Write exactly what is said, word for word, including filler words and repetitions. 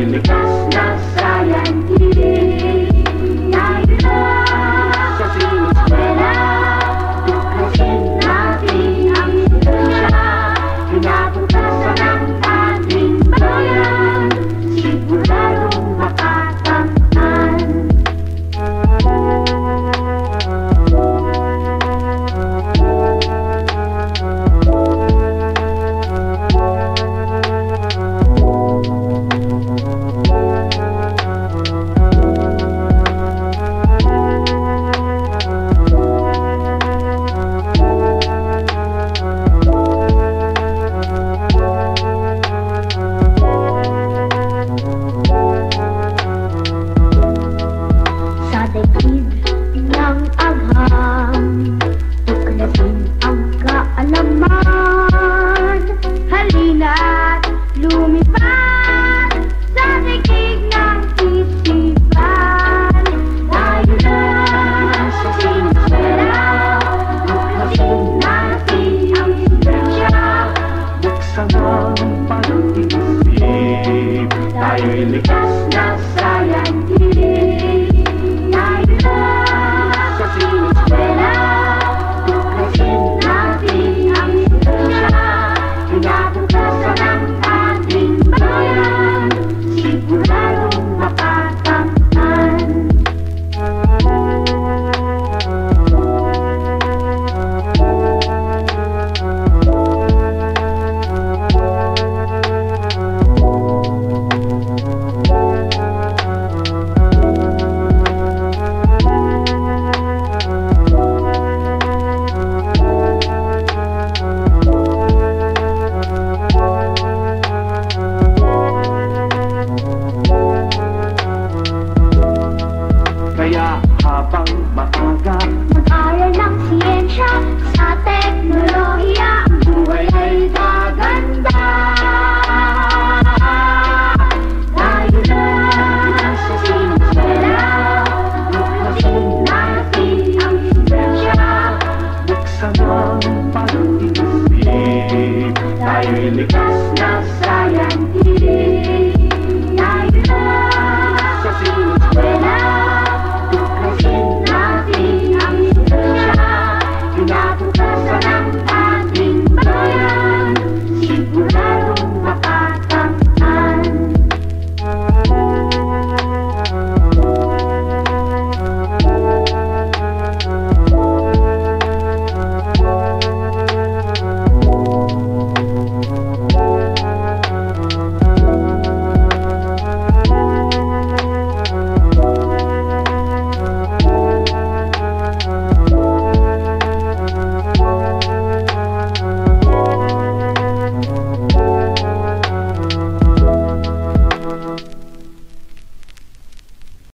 Tayo'y likas na scientist. Tayo lang sa siniskwela, tuklasin natin ang siyensya. Kinabukasan ng ating bayan, siguradong makakamtan. Tayo'y likas na scientist. Tayo lang sa siniskwela, tuklasin natin ang siyensya. Kinabukasan ng ating bayan, siguradong makakamtan. Kaya habang maaga, mag-aral ng siyensya, sa teknolohiya, ang buhay ay gaganda. Tayo lang sa siniskwela, tuklasin natin ang siyensya. buksan ang pag-iisip. Tayo'y likas na